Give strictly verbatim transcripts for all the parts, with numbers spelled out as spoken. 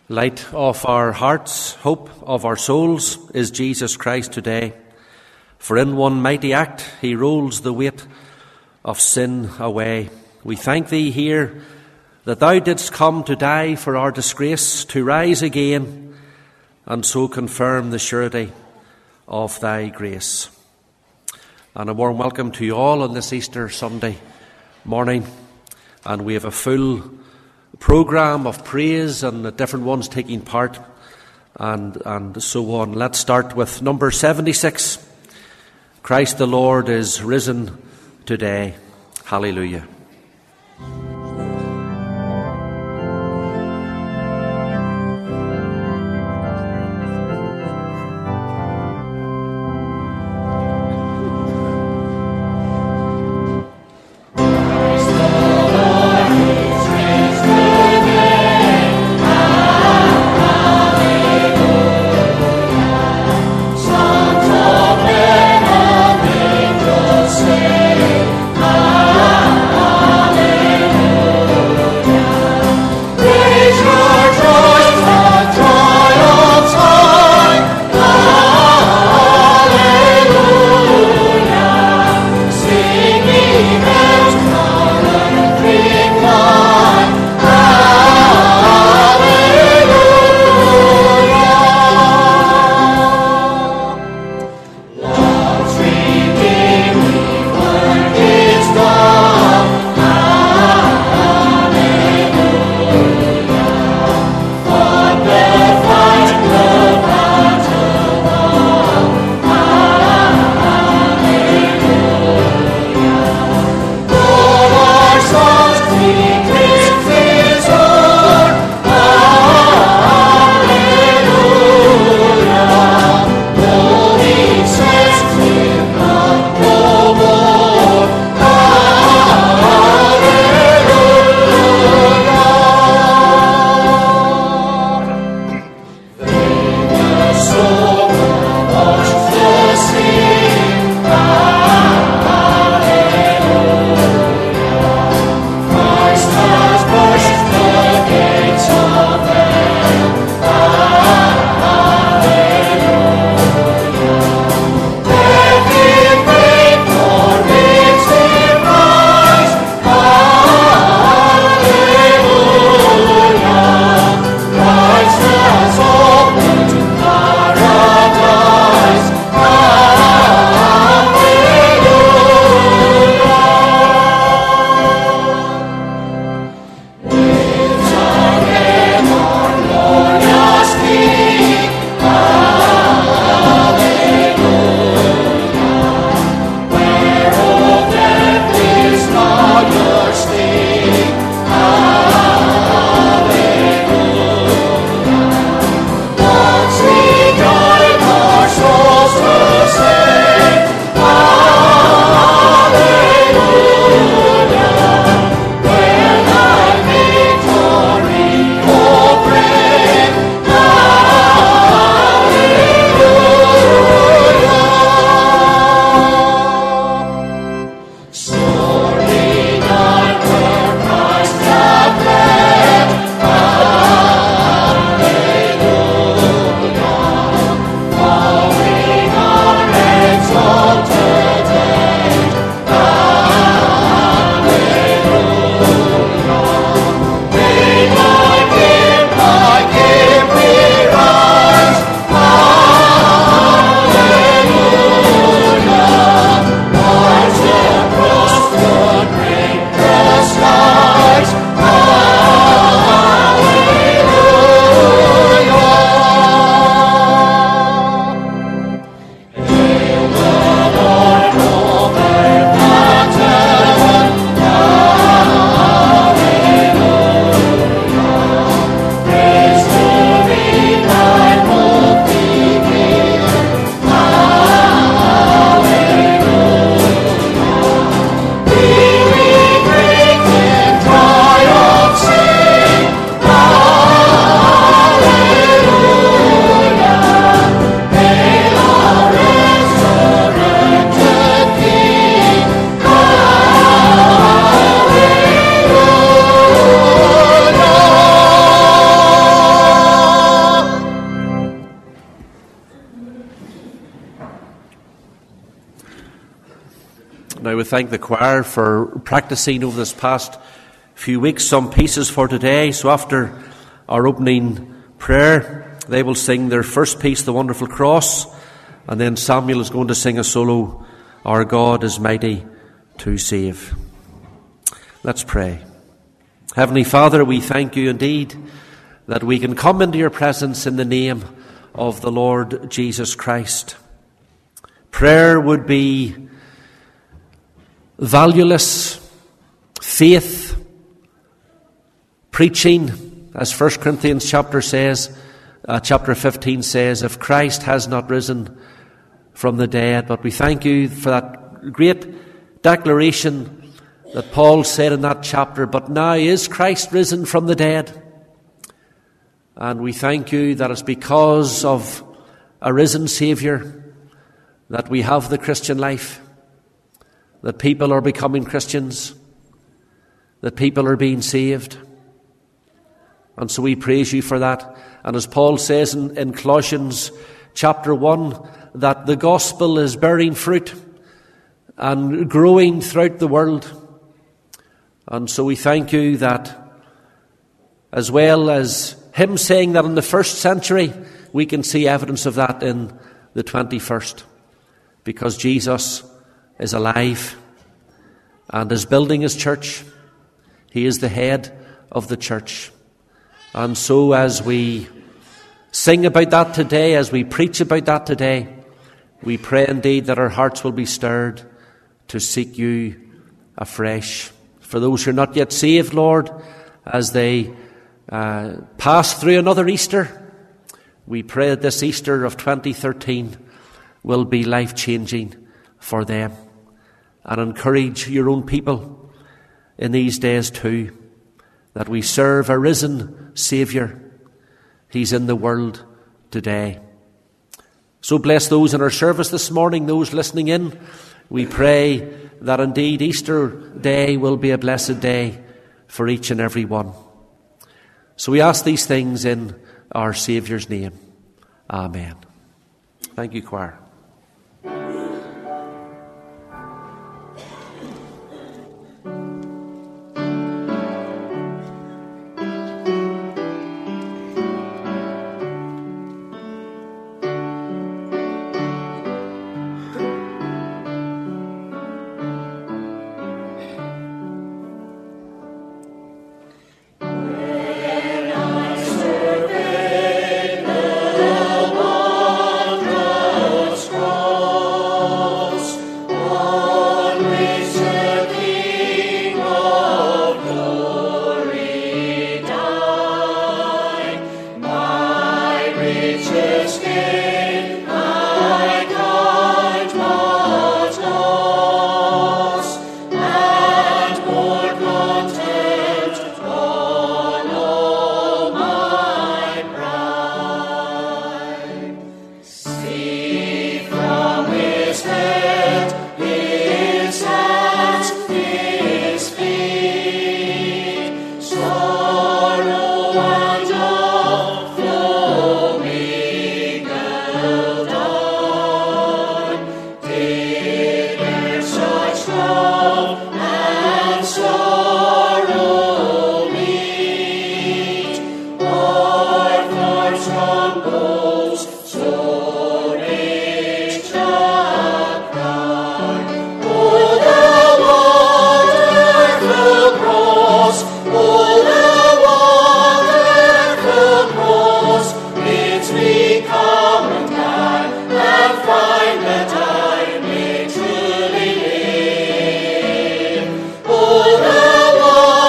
Light of our hearts, hope of our souls is Jesus Christ today. For in one mighty act he rolls the weight of sin away. We thank thee here that thou didst come to die for our disgrace, to rise again, and so confirm the surety of thy grace. And a warm welcome to you all on this Easter Sunday morning. And we have a full programme of praise and the different ones taking part and, and so on. Let's start with number seventy-six. Christ the Lord is risen today. Hallelujah. Ah I would thank the choir for practicing over this past few weeks some pieces for today. So after our opening prayer, they will sing their first piece, The Wonderful Cross, and then Samuel is going to sing a solo, Our God is Mighty to Save. Let's pray. Heavenly Father, we thank you indeed that we can come into your presence in the name of the Lord Jesus Christ. Prayer would be valueless. Faith, preaching, as First Corinthians chapter says, uh, chapter fifteen says, if Christ has not risen from the dead. But we thank you for that great declaration that Paul said in that chapter, but now is Christ risen from the dead? And we thank you that it's because of a risen Saviour that we have the Christian life, that people are becoming Christians, that people are being saved. And so we praise you for that. And as Paul says in, in Colossians chapter one, that the gospel is bearing fruit and growing throughout the world. And so we thank you that, as well as him saying that in the first century, we can see evidence of that in the twenty-first. Because Jesus is alive and is building his church. He is the head of the church. And so as we sing about that today, as we preach about that today, we pray indeed that our hearts will be stirred to seek you afresh. For those who are not yet saved, Lord, as they uh, pass through another Easter, we pray that this Easter of twenty thirteen will be life-changing for them. And encourage your own people in these days too, that we serve a risen Saviour. He's in the world today. So bless those in our service this morning, those listening in. We pray that indeed Easter Day will be a blessed day for each and every one. So we ask these things in our Saviour's name. Amen. Thank you, choir.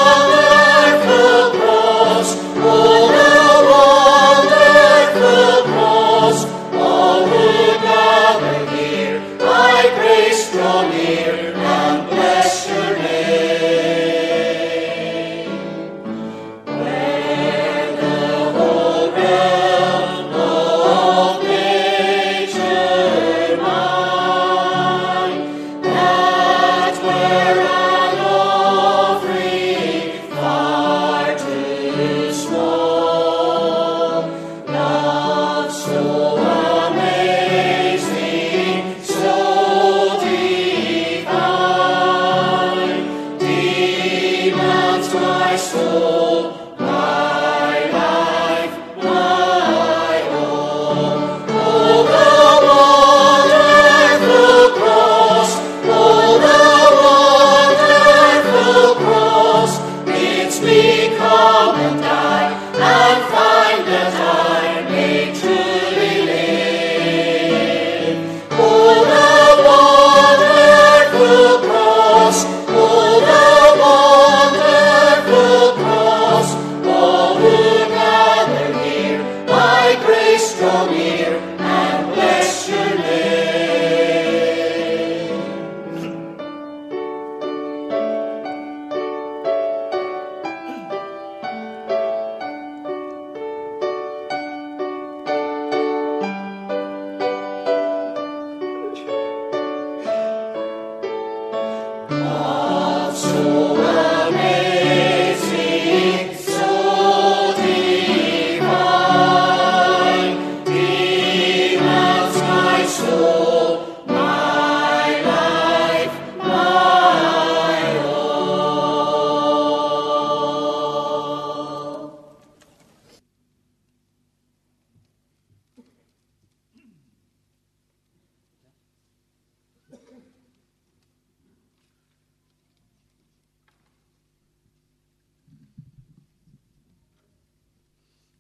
Oh, the wonderful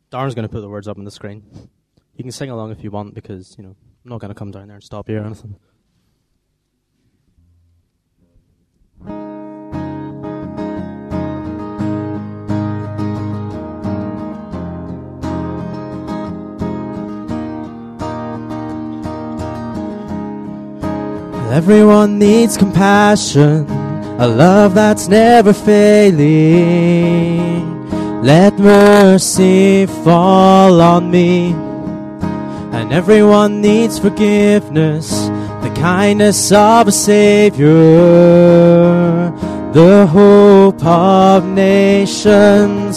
Darren's going to put the words up on the screen. You can sing along if you want, because, you know, I'm not going to come down there and stop you or anything. Everyone needs compassion, a love that's never failing. Let mercy fall on me. And everyone needs forgiveness, the kindness of a Savior, the hope of nations.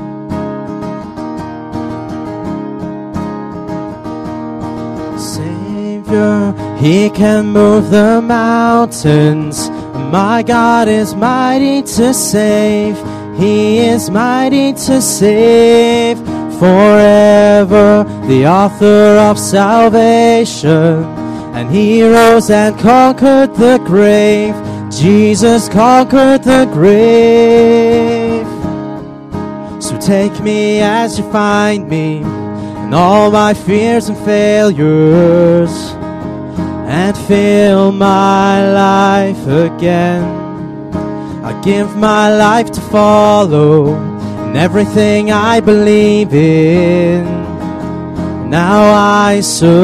Savior, He can move the mountains. My God is mighty to save. He is mighty to save forever, the author of salvation. And He rose and conquered the grave. Jesus conquered the grave. So take me as you find me, and all my fears and failures, and fill my life again. I give my life to follow, and everything I believe in, now I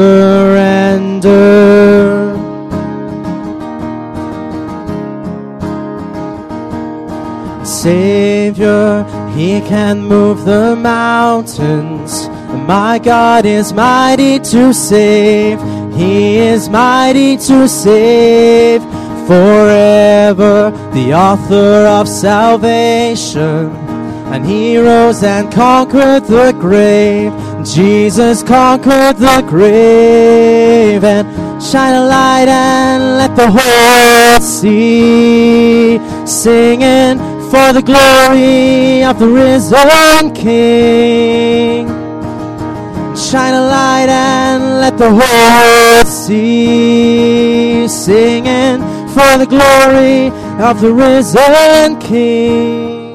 surrender. Savior, He can move the mountains. My God is mighty to save. He is mighty to save forever, the author of salvation. And He rose and conquered the grave. Jesus conquered the grave. And shine a light and let the whole see, singing for the glory of the risen King. Shine a light and let the whole see, singing for the glory of the risen King.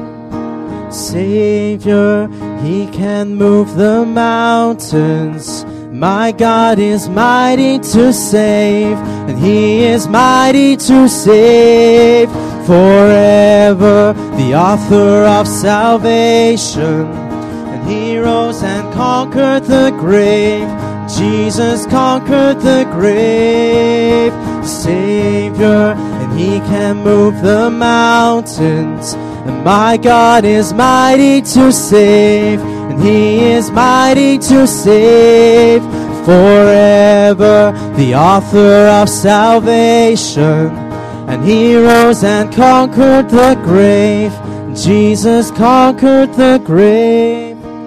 Savior, He can move the mountains. My God is mighty to save, and He is mighty to save forever, the author of salvation. He rose and conquered the grave. Jesus conquered the grave. Savior, and He can move the mountains. And my God is mighty to save. And He is mighty to save forever, the author of salvation. And He rose and conquered the grave. Jesus conquered the grave.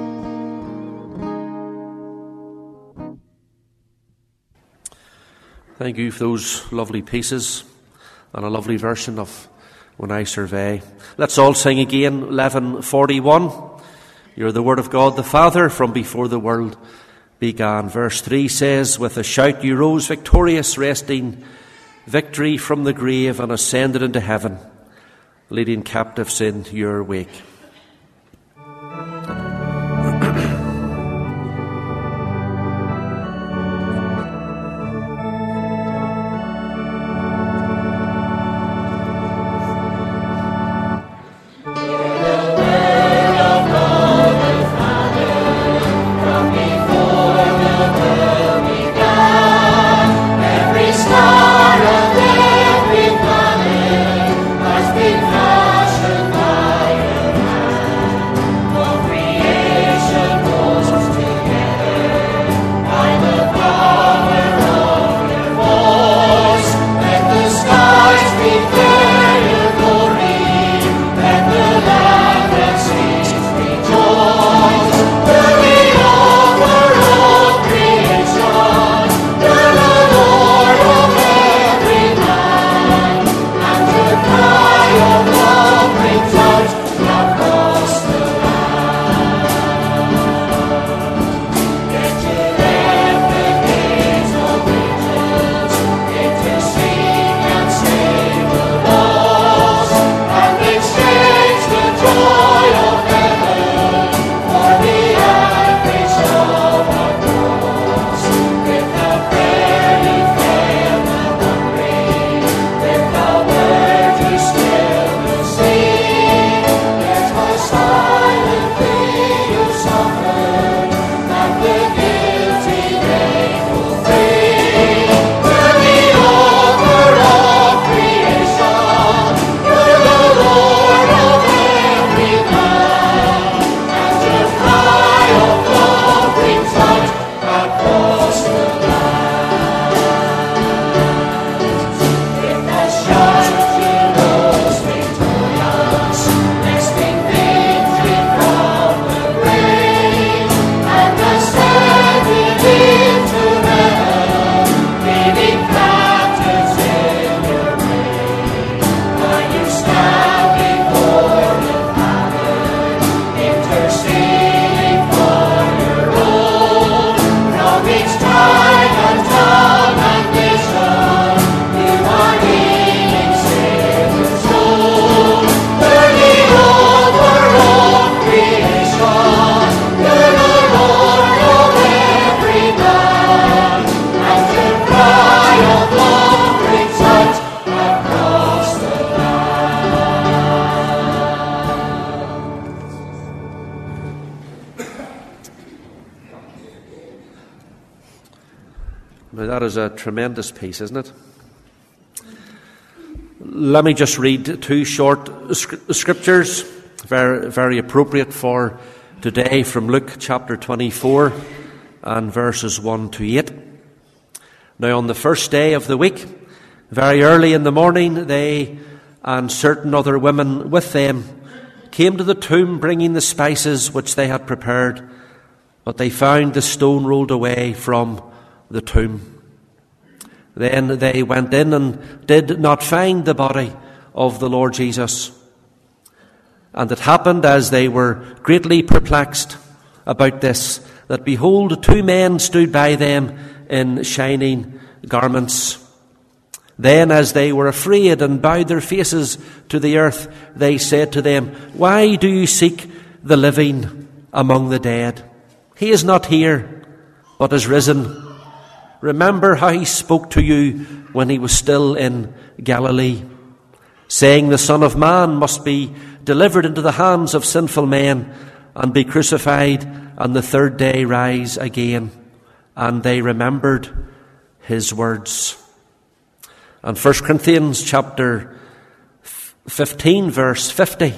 Thank you for those lovely pieces and a lovely version of When I Survey. Let's all sing again, eleven forty-one. You're the Word of God the Father from before the world began. Verse three says, with a shout you rose victorious, wresting victory from the grave, and ascended into heaven, leading captives in your wake. Fashioned by your Now that is a tremendous piece, isn't it? Let me just read two short scriptures, very, very appropriate for today, from Luke chapter twenty-four and verses one to eight. Now on the first day of the week, very early in the morning, they and certain other women with them came to the tomb, bringing the spices which they had prepared, but they found the stone rolled away from the tomb. Then they went in and did not find the body of the Lord Jesus. And it happened, as they were greatly perplexed about this, that behold, two men stood by them in shining garments. Then, as they were afraid and bowed their faces to the earth, they said to them, "Why do you seek the living among the dead? He is not here, but is risen. Remember how he spoke to you when he was still in Galilee, saying, the Son of Man must be delivered into the hands of sinful men and be crucified, and the third day rise again." And they remembered his words. And First Corinthians chapter fifteen, verse fifty.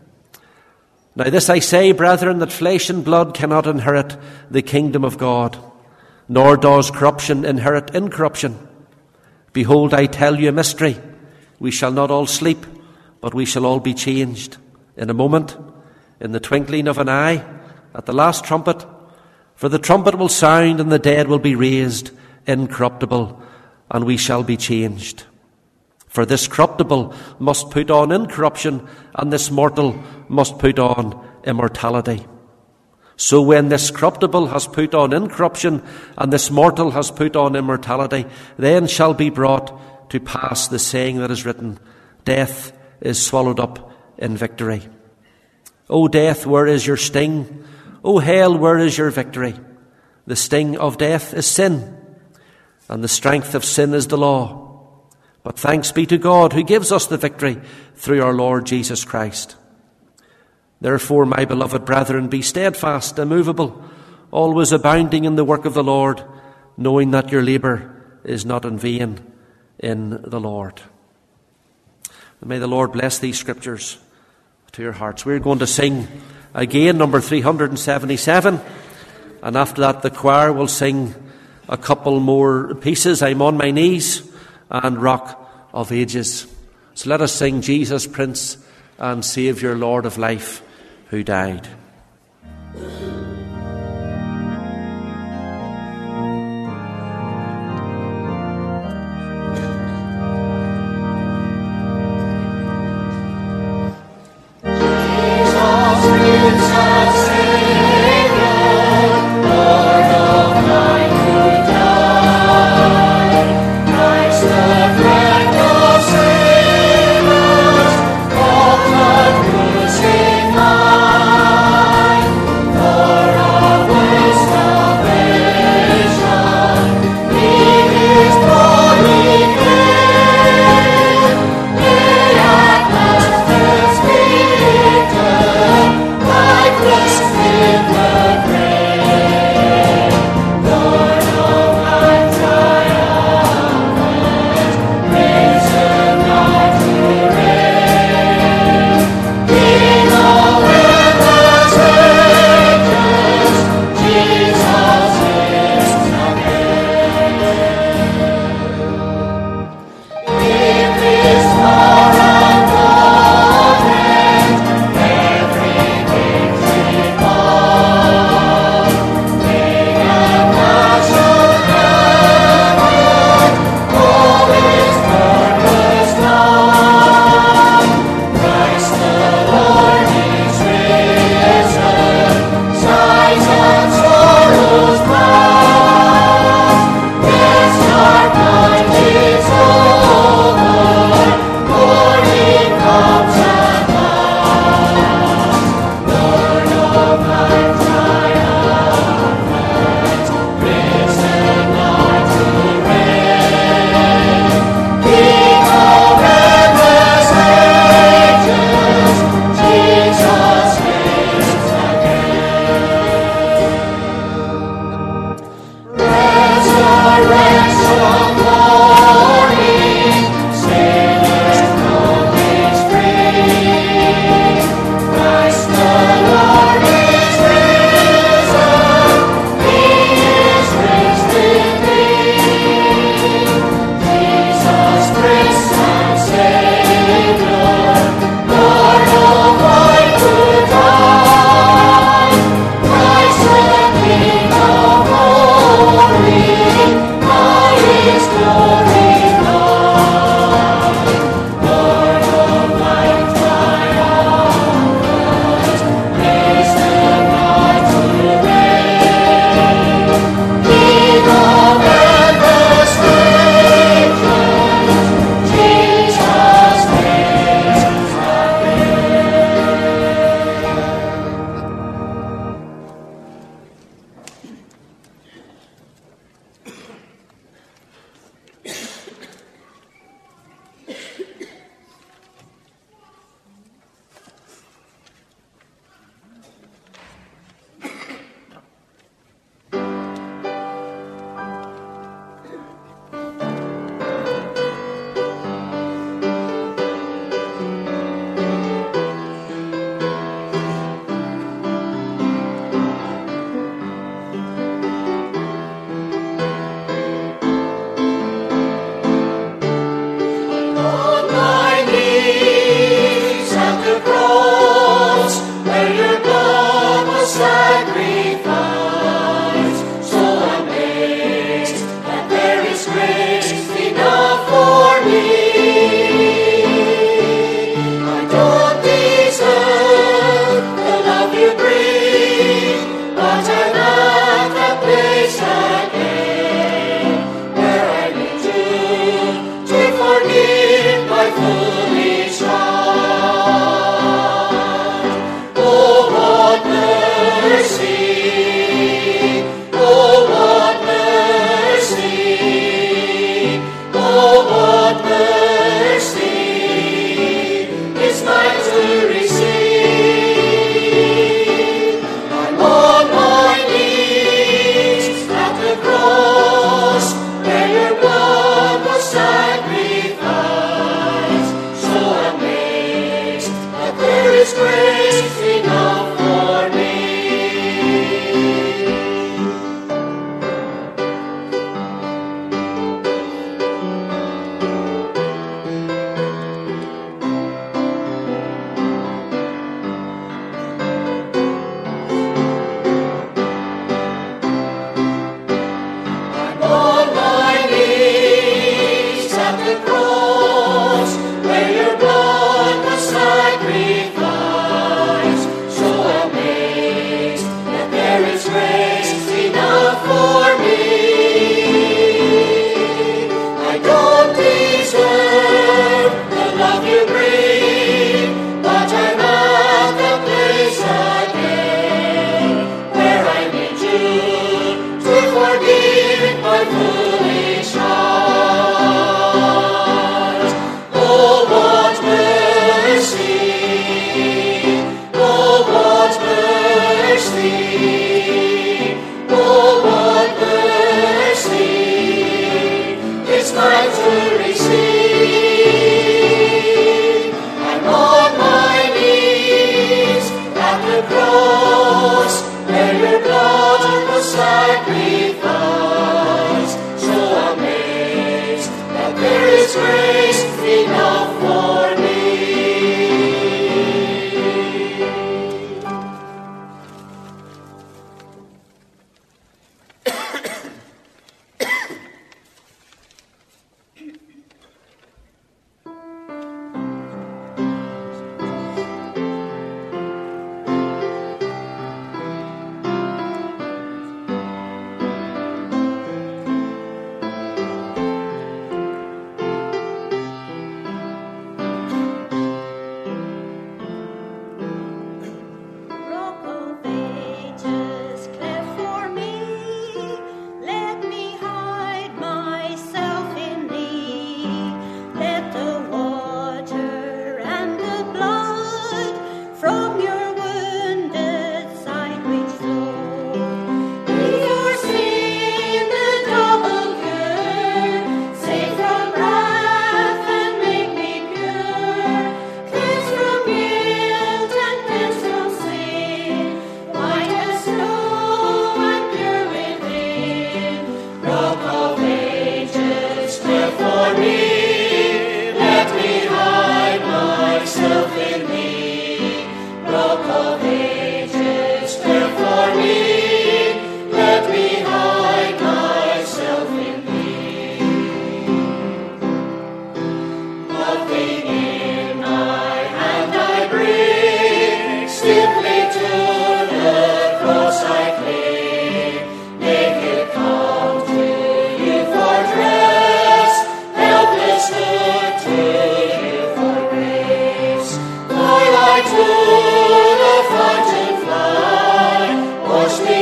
"Now this I say, brethren, that flesh and blood cannot inherit the kingdom of God, nor does corruption inherit incorruption. Behold, I tell you a mystery. We shall not all sleep, but we shall all be changed. In a moment, in the twinkling of an eye, at the last trumpet. For the trumpet will sound, and the dead will be raised incorruptible, and we shall be changed. For this corruptible must put on incorruption, and this mortal must put on immortality. So when this corruptible has put on incorruption, and this mortal has put on immortality, then shall be brought to pass the saying that is written, Death is swallowed up in victory. O death, where is your sting? O hell, where is your victory? The sting of death is sin, and the strength of sin is the law. But thanks be to God who gives us the victory through our Lord Jesus Christ. Therefore, my beloved brethren, be steadfast, immovable, always abounding in the work of the Lord, knowing that your labour is not in vain in the Lord." And may the Lord bless these scriptures to your hearts. We're going to sing again number three hundred seventy-seven, and after that the choir will sing a couple more pieces, I'm on My Knees and Rock of Ages. So let us sing Jesus, Prince and Saviour, Lord of Life, who died. Christ,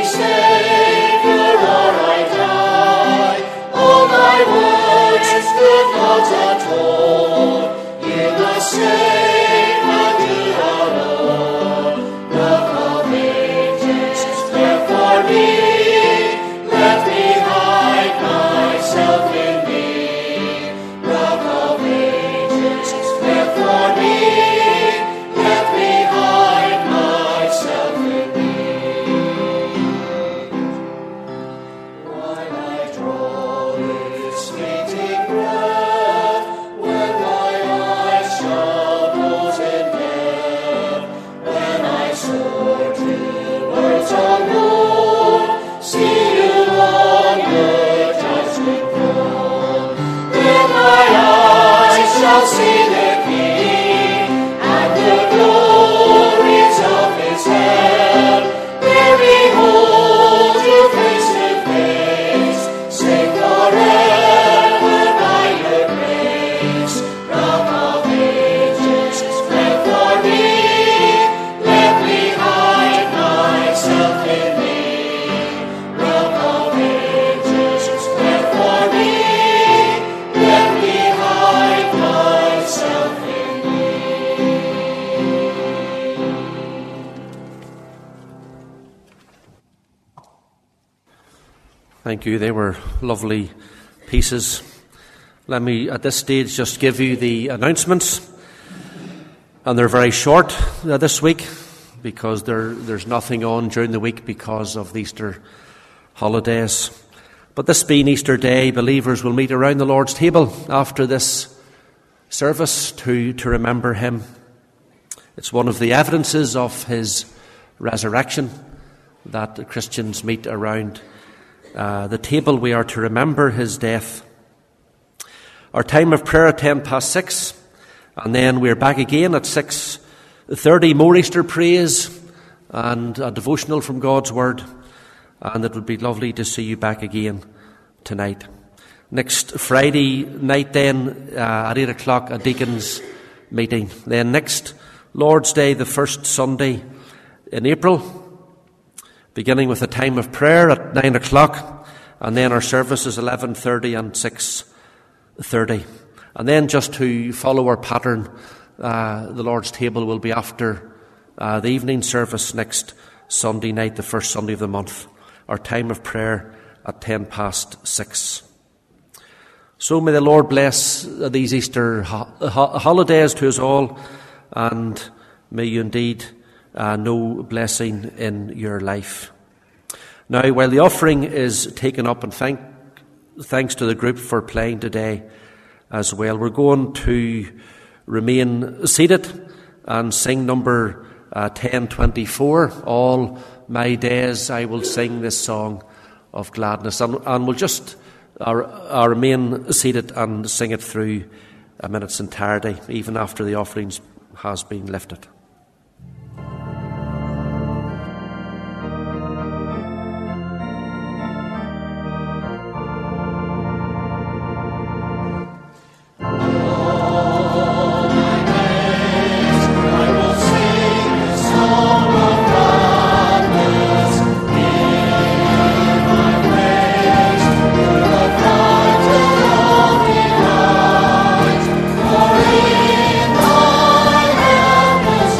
Thank you. They were lovely pieces. Let me, at this stage, just give you the announcements. And they're very short uh, this week because there, there's nothing on during the week because of the Easter holidays. But this being Easter Day, believers will meet around the Lord's table after this service to, to remember him. It's one of the evidences of his resurrection that Christians meet around Uh, the table. We are to remember his death. Our time of prayer at ten past six, and then we're back again at six thirty, more Easter praise and a devotional from God's Word, and it would be lovely to see you back again tonight. Next Friday night then, uh, at eight o'clock, a deacons meeting. Then next Lord's Day, the first Sunday in April, beginning with a time of prayer at nine o'clock, and then our services eleven thirty and six thirty. And then just to follow our pattern, uh, the Lord's table will be after uh, the evening service next Sunday night, the first Sunday of the month. Our time of prayer at ten past six. So may the Lord bless these Easter ho- ho- holidays to us all, and may you indeed Uh, no blessing in your life. Now, while the offering is taken up, and thank, thanks to the group for playing today as well, we're going to remain seated and sing number uh, ten twenty-four. All my days I will sing this song of gladness. And, and we'll just uh, uh, remain seated and sing it through a minute's entirety, even after the offerings has been lifted. For in thy helpless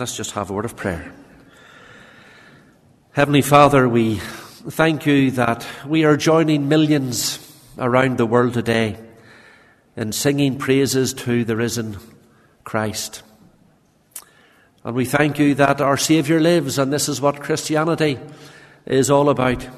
Let's just have a word of prayer. Heavenly Father, we thank you that we are joining millions around the world today in singing praises to the risen Christ. And we thank you that our Saviour lives, and this is what Christianity is all about.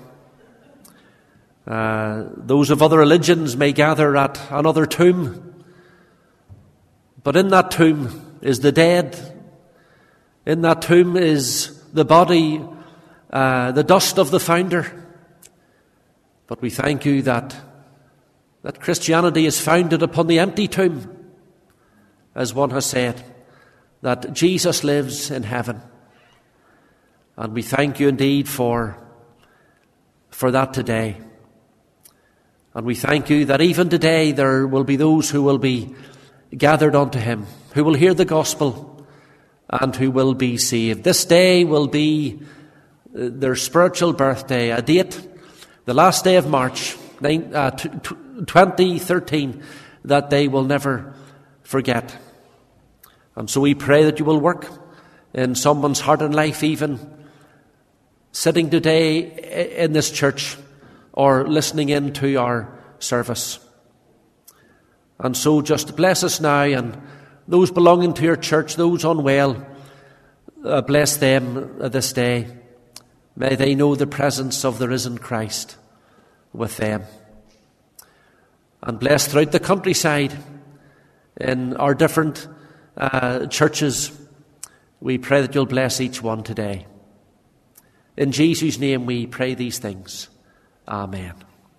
Uh, those of other religions may gather at another tomb, but in that tomb is the dead. In that tomb is the body, uh, the dust of the founder. But we thank you that, that Christianity is founded upon the empty tomb, as one has said, that Jesus lives in heaven. And we thank you indeed for, for that today. And we thank you that even today there will be those who will be gathered unto him, who will hear the gospel and who will be saved. This day will be their spiritual birthday, a date, the last day of March twenty thirteen, that they will never forget. And so we pray that you will work in someone's heart and life, even sitting today in this church or listening in to our service. And so just bless us now, and those belonging to your church, those unwell, uh, bless them this day. May they know the presence of the risen Christ with them. And bless throughout the countryside in our different uh, churches. We pray that you'll bless each one today. In Jesus' name we pray these things. Amen.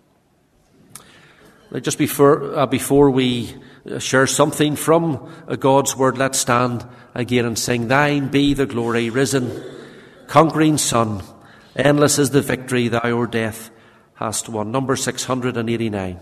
Now, just before, uh, before we share something from God's word, let's stand again and sing, Thine be the glory, risen, conquering Son. Endless is the victory thou o'er death hast won. Number six hundred eighty-nine.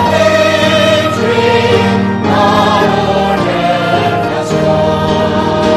Victory, our Lord has won.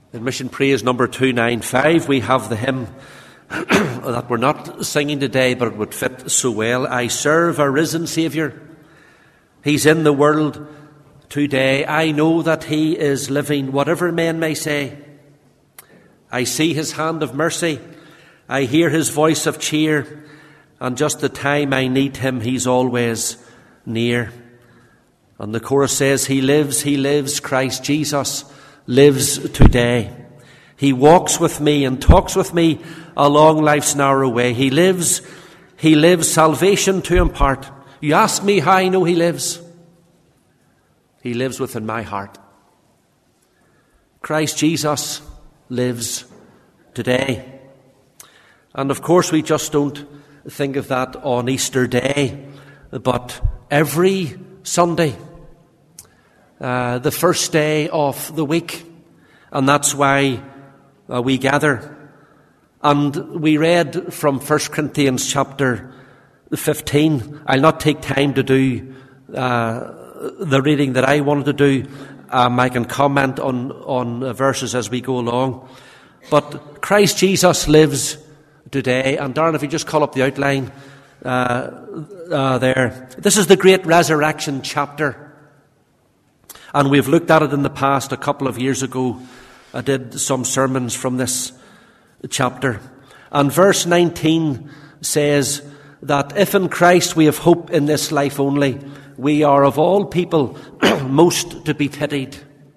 In Mission Praise number two ninety-five, we have the hymn that we're not singing today, but it would fit so well. I serve a risen Saviour. He's in the world today. I know that He is living, whatever men may say. I see His hand of mercy. I hear His voice of cheer. And just the time I need Him, He's always near. And the chorus says, He lives, He lives, Christ Jesus lives today. He walks with me and talks with me along life's narrow way. He lives, He lives, salvation to impart. You ask me how I know He lives. He lives within my heart. Christ Jesus lives today. And of course we just don't think of that on Easter Day, but every Sunday, uh, the first day of the week, and that's why uh, we gather. And we read from First Corinthians chapter fifteen. I'll not take time to do uh, the reading that I wanted to do. Um, I can comment on, on uh, verses as we go along. But Christ Jesus lives today. And Darren, if you just call up the outline uh, uh, there. This is the great resurrection chapter. And we've looked at it in the past. A couple of years ago, I did some sermons from this chapter. And verse nineteen says that if in Christ we have hope in this life only, we are of all people most to be pitied.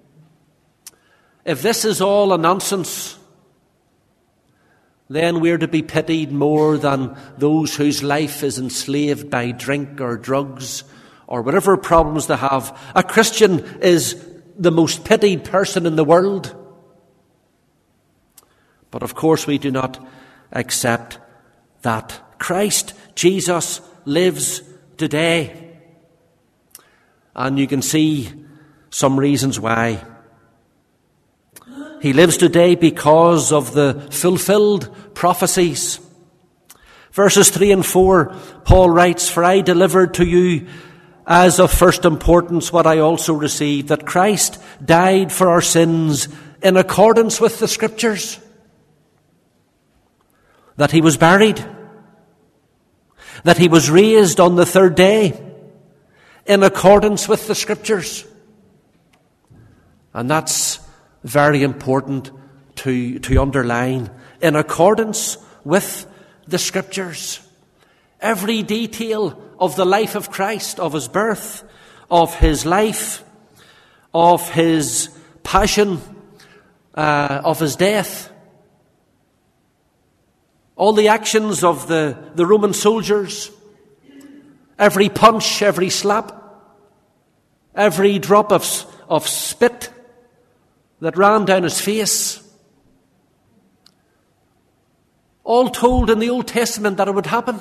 If this is all a nonsense, then we're to be pitied more than those whose life is enslaved by drink or drugs or whatever problems they have. A Christian is the most pitied person in the world. But of course we do not accept that. Christ Jesus lives today. And you can see some reasons why. He lives today because of the fulfilled prophecies. Verses three and four, Paul writes, For I delivered to you as of first importance what I also received, that Christ died for our sins in accordance with the Scriptures, that He was buried, that He was raised on the third day in accordance with the Scriptures. And that's very important to, to underline. In accordance with the Scriptures. Every detail of the life of Christ, of His birth, of His life, of His passion, uh, of His death, all the actions of the, the Roman soldiers, every punch, every slap, every drop of, of spit that ran down His face, all told in the Old Testament that it would happen.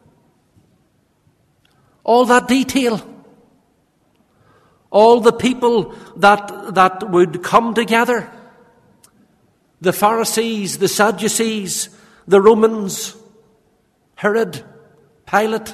All that detail. All the people that, that would come together. The Pharisees, the Sadducees, the Romans, Herod, Pilate.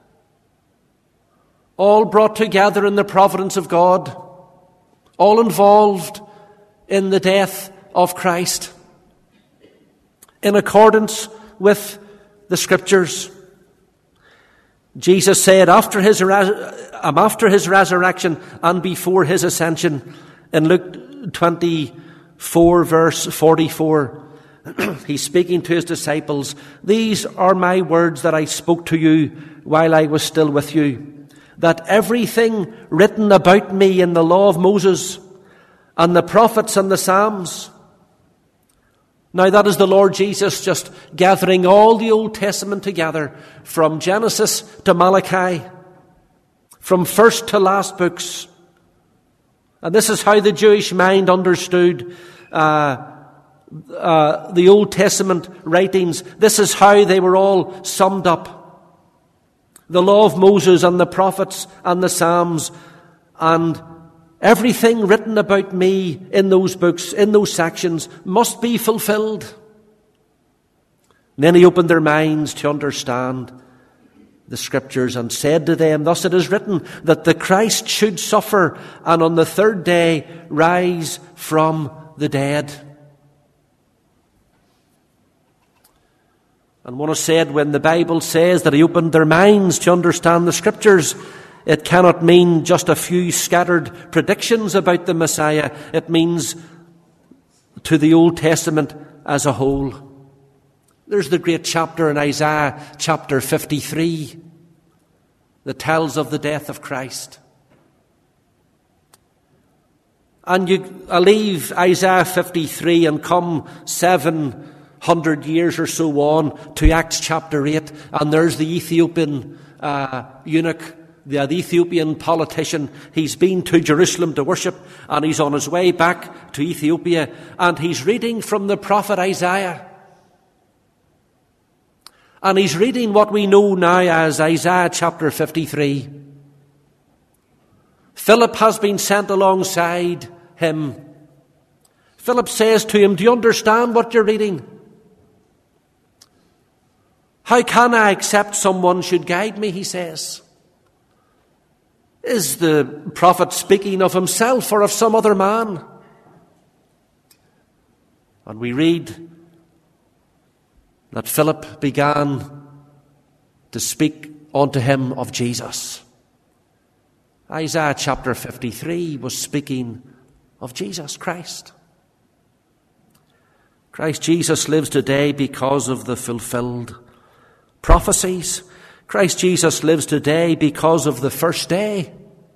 All brought together in the providence of God. All involved in the death of Christ. In accordance with the Scriptures. Jesus said after his, um, after his resurrection and before His ascension, in Luke twenty-four verse forty-four, He's speaking to His disciples, These are my words that I spoke to you while I was still with you, that everything written about me in the law of Moses and the prophets and the Psalms. Now that is the Lord Jesus just gathering all the Old Testament together from Genesis to Malachi, from first to last books. And this is how the Jewish mind understood uh, uh, the Old Testament writings. This is how they were all summed up. The law of Moses and the prophets and the Psalms and everything written about me in those books, in those sections, must be fulfilled. And then He opened their minds to understand the Scriptures and said to them, Thus it is written that the Christ should suffer and on the third day rise from the dead. And one has said, when the Bible says that he opened their minds to understand the Scriptures, it cannot mean just a few scattered predictions about the Messiah. It means to the Old Testament as a whole. There's the great chapter in Isaiah, chapter fifty-three, that tells of the death of Christ. And you I leave Isaiah fifty-three and come seven hundred years or so on to Acts chapter eight, and there's the Ethiopian uh, eunuch, the Ethiopian politician. He's been to Jerusalem to worship, and he's on his way back to Ethiopia, and he's reading from the prophet Isaiah. And he's reading what we know now as Isaiah chapter fifty-three. Philip has been sent alongside him. Philip says to him, do you understand what you're reading? How can I accept someone should guide me, he says. Is the prophet speaking of himself or of some other man? And we read that Philip began to speak unto him of Jesus. Isaiah chapter fifty-three was speaking of Jesus Christ. Christ Jesus lives today because of the fulfilled prophecies. Christ Jesus lives today because of the first day.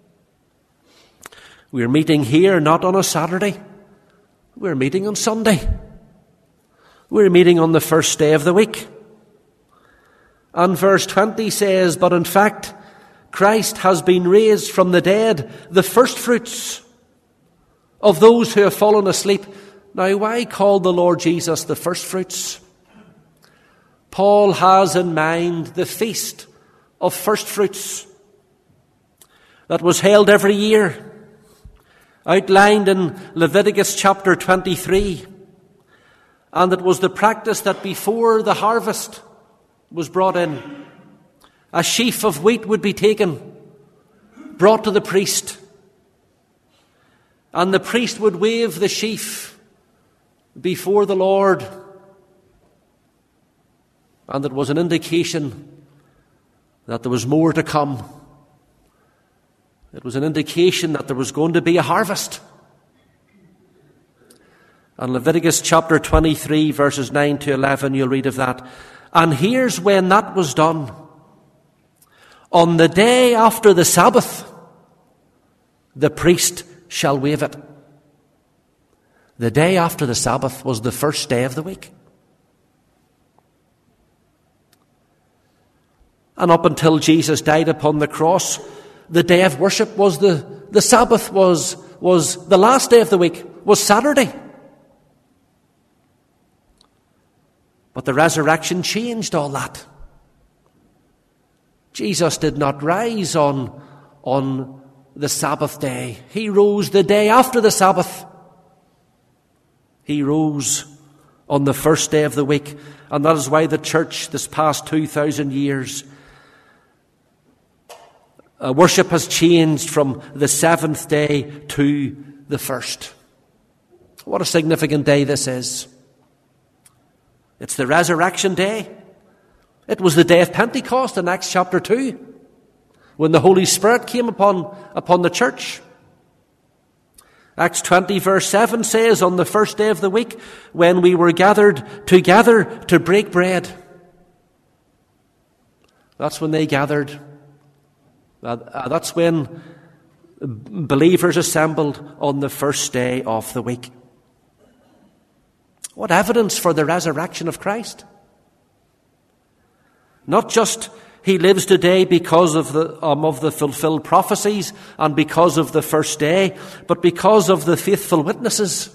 We're meeting here not on a Saturday. We're meeting on Sunday. We're meeting on the first day of the week. And verse twenty says, but in fact, Christ has been raised from the dead, the first fruits of those who have fallen asleep. Now, why call the Lord Jesus the first fruits? Paul has in mind the feast of first fruits that was held every year, outlined in Leviticus chapter twenty-three. And it was the practice that before the harvest was brought in, a sheaf of wheat would be taken, brought to the priest, and the priest would wave the sheaf before the Lord. And it was an indication that there was more to come. It was an indication that there was going to be a harvest. And Leviticus chapter twenty-three, verses nine to eleven, you'll read of that. And here's when that was done. On the day after the Sabbath, the priest shall wave it. The day after the Sabbath was the first day of the week. And up until Jesus died upon the cross, the day of worship was the, the Sabbath was, was the last day of the week, was Saturday. But the resurrection changed all that. Jesus did not rise on, on the Sabbath day. He rose the day after the Sabbath. He rose on the first day of the week. And that is why the church, this past two thousand years, uh, worship has changed from the seventh day to the first. What a significant day this is. It's the resurrection day. It was the day of Pentecost in Acts chapter two, when the Holy Spirit came upon, upon the church. Acts twenty verse seven says, on the first day of the week, when we were gathered together to break bread. That's when they gathered. Uh, that's when believers assembled on the first day of the week. What evidence for the resurrection of Christ? Not just he lives today because of the, um, of the fulfilled prophecies and because of the first day, but because of the faithful witnesses.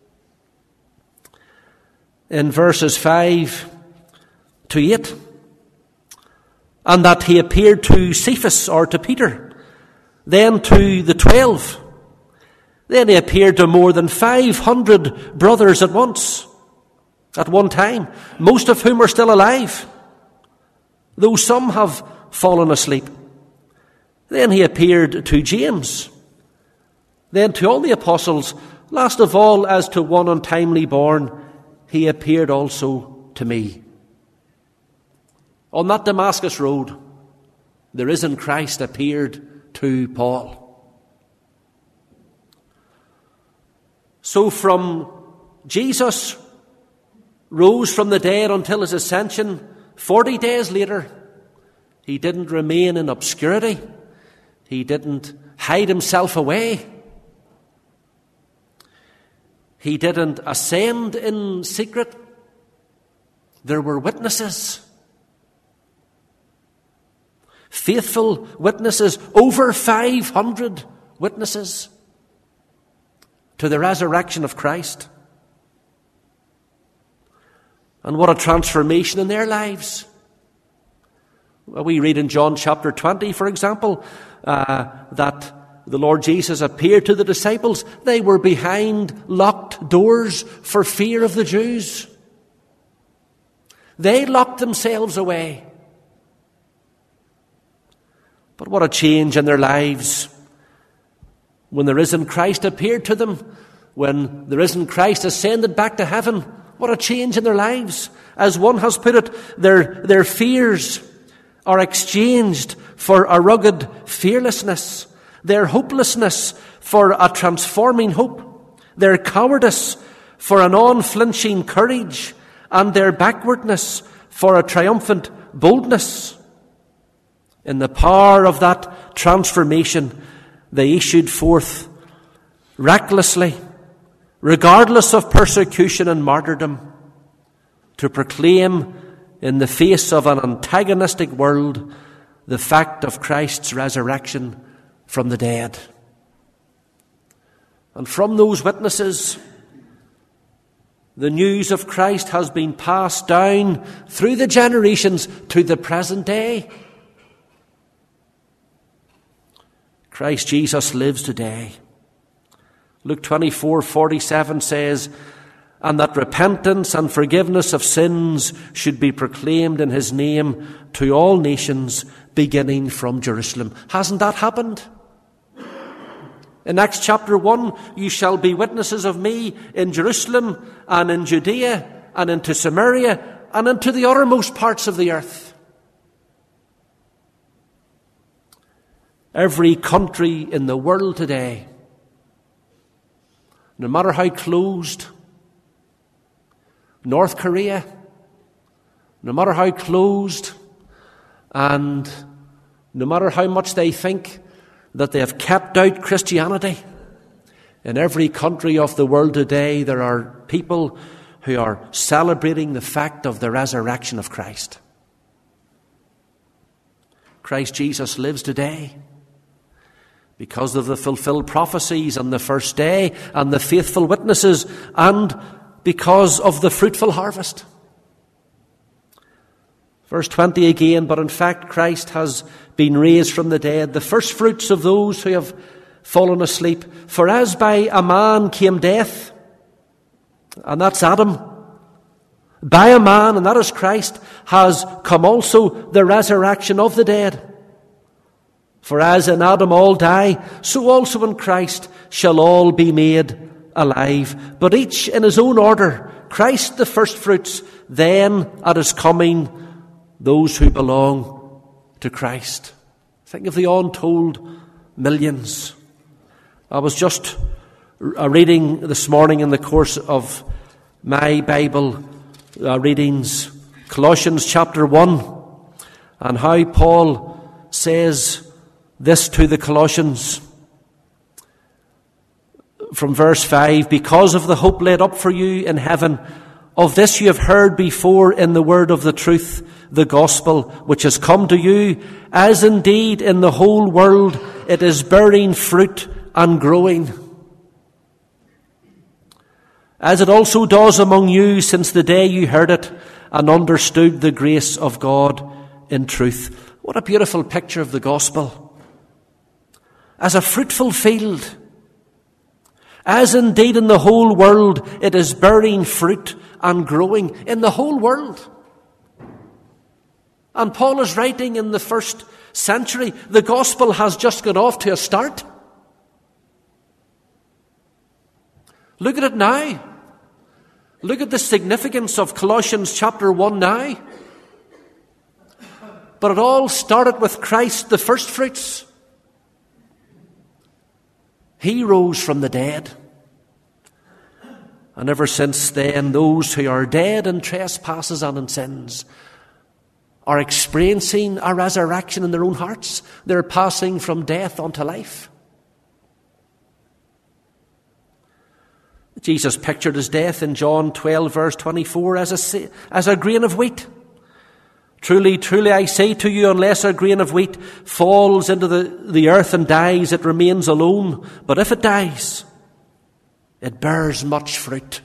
In verses five to eight, and that he appeared to Cephas, or to Peter, then to the twelve. Then he appeared to more than five hundred brothers at once, at one time, most of whom are still alive, though some have fallen asleep. Then he appeared to James, then to all the apostles. Last of all, as to one untimely born, he appeared also to me. On that Damascus road, the risen Christ appeared to Paul. So from Jesus rose from the dead until his ascension, forty days later, he didn't remain in obscurity. He didn't hide himself away. He didn't ascend in secret. There were witnesses. Faithful witnesses, over five hundred witnesses to the resurrection of Christ. And what a transformation in their lives. Well, we read in John chapter twenty, for example, uh, that the Lord Jesus appeared to the disciples. They were behind locked doors for fear of the Jews. They locked themselves away. But what a change in their lives when the risen Christ appeared to them, when the risen Christ ascended back to heaven. What a change in their lives. As one has put it, their, their fears are exchanged for a rugged fearlessness, their hopelessness for a transforming hope, their cowardice for an unflinching courage, and their backwardness for a triumphant boldness. In the power of that transformation, they issued forth recklessly, regardless of persecution and martyrdom, to proclaim in the face of an antagonistic world the fact of Christ's resurrection from the dead. And from those witnesses, the news of Christ has been passed down through the generations to the present day. Christ Jesus lives today. Luke twenty-four forty-seven says, and that repentance and forgiveness of sins should be proclaimed in his name to all nations, beginning from Jerusalem. Hasn't that happened? In Acts chapter one, you shall be witnesses of me in Jerusalem and in Judea and into Samaria and into the uttermost parts of the earth. Every country in the world today, no matter how closed, North Korea, no matter how closed, and no matter how much they think that they have kept out Christianity, in every country of the world today there are people who are celebrating the fact of the resurrection of Christ. Christ Jesus lives today because of the fulfilled prophecies on the first day and the faithful witnesses, and because of the fruitful harvest. Verse twenty again, but in fact Christ has been raised from the dead, the first fruits of those who have fallen asleep. For as by a man came death, and that's Adam, by a man, and that is Christ, has come also the resurrection of the dead. For as in Adam all die, so also in Christ shall all be made alive. But each in his own order. Christ the first fruits, then at his coming those who belong to Christ. Think of the untold millions. I was just reading this morning in the course of my Bible uh, readings, Colossians chapter one, and how Paul says this to the Colossians from verse five, because of the hope laid up for you in heaven, of this you have heard before in the word of the truth, the gospel, which has come to you, as indeed in the whole world it is bearing fruit and growing, as it also does among you since the day you heard it and understood the grace of God in truth. What a beautiful picture of the gospel. As a fruitful field, as indeed in the whole world it is bearing fruit and growing, in the whole world. And Paul is writing in the first century. The gospel has just got off to a start. Look at it now. Look at the significance of Colossians chapter one now. but it all started with Christ, the first fruits. He rose from the dead. And ever since then, those who are dead in trespasses and in sins are experiencing a resurrection in their own hearts. They're passing from death unto life. Jesus pictured his death in John twelve, verse twenty-four, as a, as a grain of wheat. Truly, truly, I say to you, unless a grain of wheat falls into the, the earth and dies, it remains alone. But if it dies, it bears much fruit.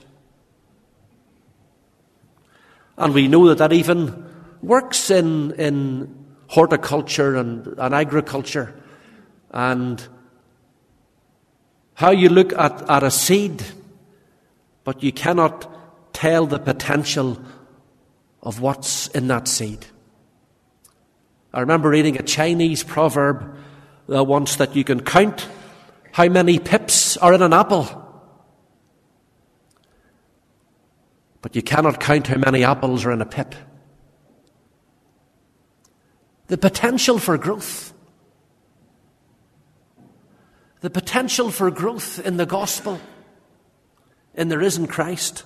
And we know that that even works in, in horticulture and, and agriculture. And how you look at, at a seed, but you cannot tell the potential of what's in that seed. I remember reading a Chinese proverb uh, once that you can count how many pips are in an apple, but you cannot count how many apples are in a pip. The potential for growth. The potential for growth in the gospel, in the risen Christ.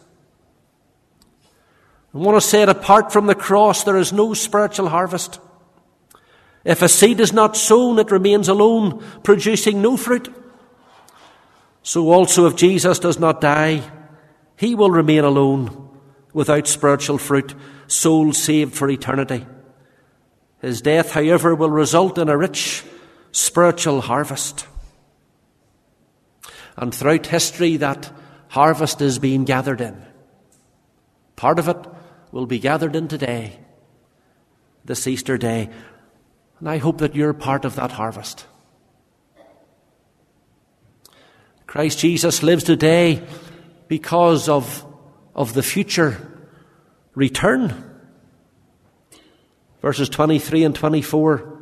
I want to say it, apart from the cross, there is no spiritual harvest. If a seed is not sown, it remains alone, producing no fruit. So also if Jesus does not die, he will remain alone, without spiritual fruit, souls saved for eternity. His death, however, will result in a rich spiritual harvest. And throughout history, that harvest is being gathered in. Part of it will be gathered in today, this Easter day. And I hope that you're part of that harvest. Christ Jesus lives today because of, of the future return. Verses twenty-three and twenty-four.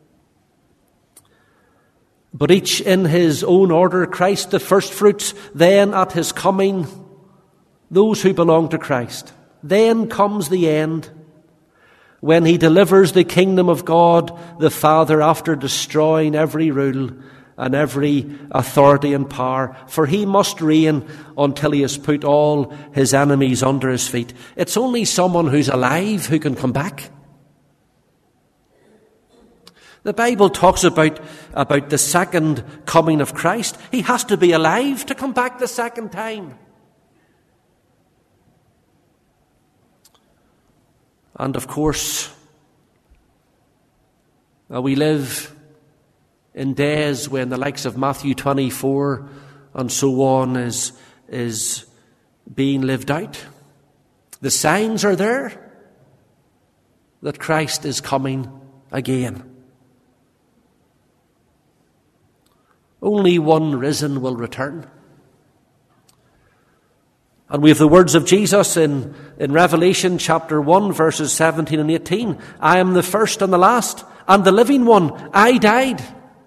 But each in his own order, Christ the firstfruits, then at his coming, those who belong to Christ. Then comes the end, when he delivers the kingdom of God the Father after destroying every rule and every authority and power. For he must reign until he has put all his enemies under his feet. It's only someone who's alive who can come back. The Bible talks about, about the second coming of Christ. He has to be alive to come back the second time. And of course, uh, we live in days when the likes of Matthew twenty-four and so on is, is being lived out. The signs are there that Christ is coming again. Only one risen will return. And we have the words of Jesus in, in Revelation chapter one, verses seventeen and eighteen. I am the first and the last, and the living one. I died.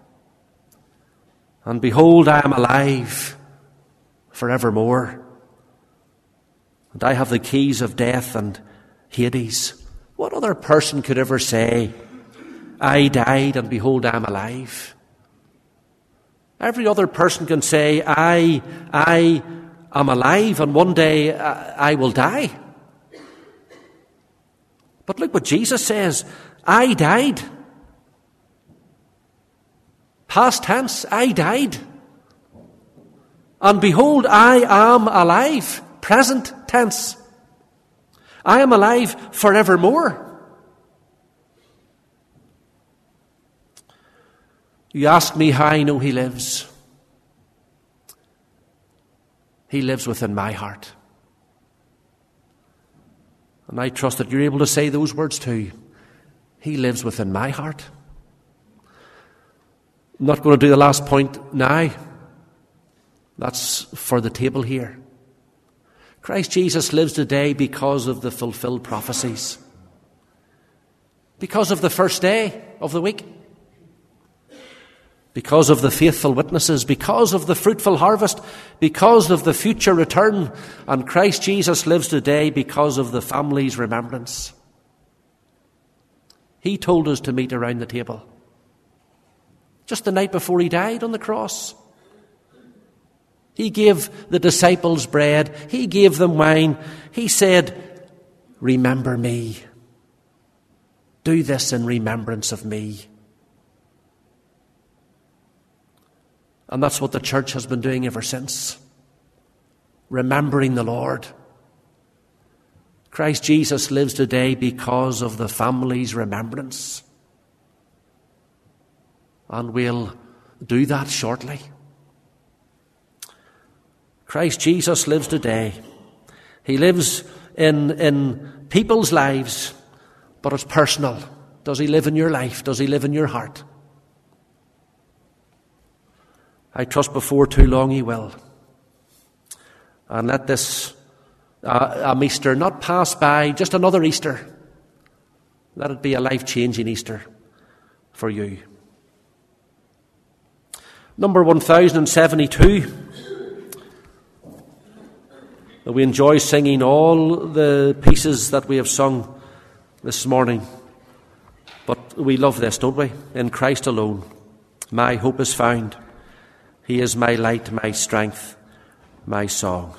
And behold, I am alive forevermore. And I have the keys of death and Hades. What other person could ever say, I died, and behold, I am alive? Every other person can say, I, I am alive, and one day I, I will die. But look what Jesus says, I died. Past tense, I died. And behold, I am alive. Present tense. I am alive forevermore. You ask me how I know he lives. He lives within my heart. And I trust that you're able to say those words too. He lives within my heart. I'm not going to do the last point now. That's for the table here. Christ Jesus lives today because of the fulfilled prophecies. Because of the first day of the week. Because of the faithful witnesses, because of the fruitful harvest, because of the future return. And Christ Jesus lives today because of the family's remembrance. He told us to meet around the table. Just the night before he died on the cross. He gave the disciples bread. He gave them wine. He said, remember me. Do this in remembrance of me. And that's what the church has been doing ever since. Remembering the Lord. Christ Jesus lives today because of the family's remembrance. And we'll do that shortly. Christ Jesus lives today. He lives in, in people's lives, but it's personal. Does he live in your life? Does he live in your heart? I trust before too long he will. And let this uh, um, Easter not pass by, just another Easter. Let it be a life-changing Easter for you. Number one thousand seventy-two. We enjoy singing all the pieces that we have sung this morning. But we love this, don't we? In Christ alone, my hope is found. He is my light, my strength, my song.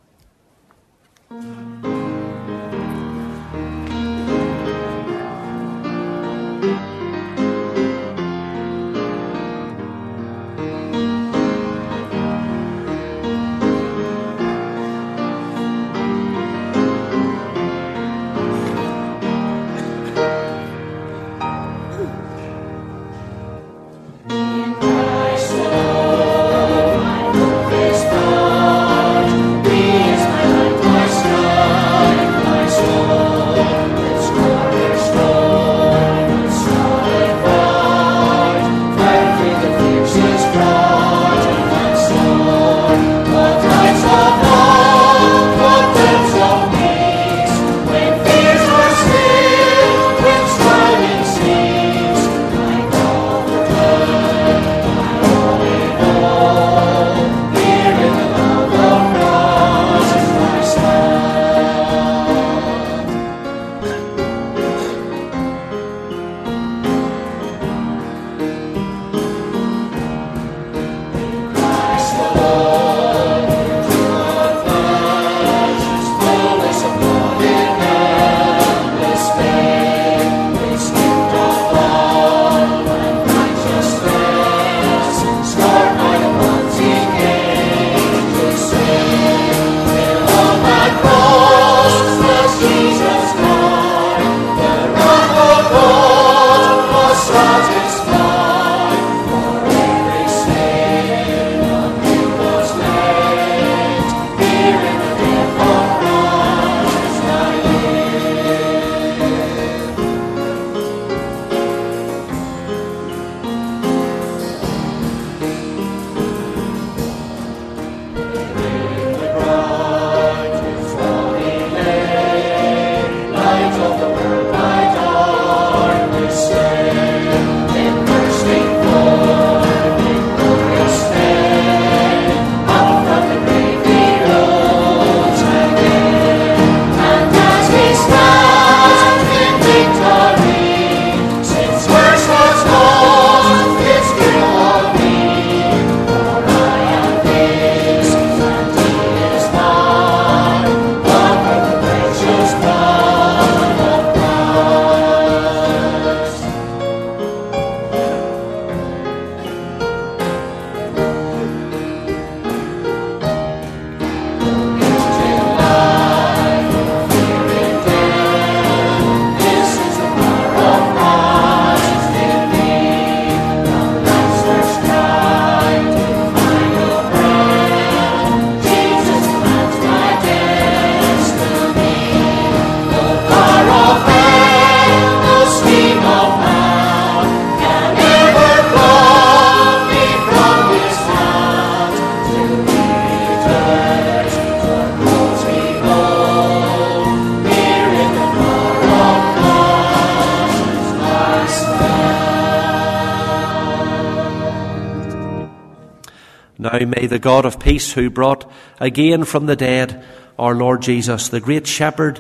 Now may the God of peace, who brought again from the dead our Lord Jesus, the great shepherd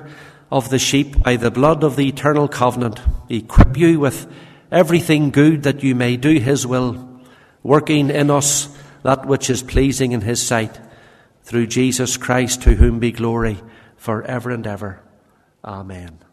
of the sheep by the blood of the eternal covenant, equip you with everything good that you may do his will, working in us that which is pleasing in his sight, through Jesus Christ, to whom be glory for ever and ever. Amen.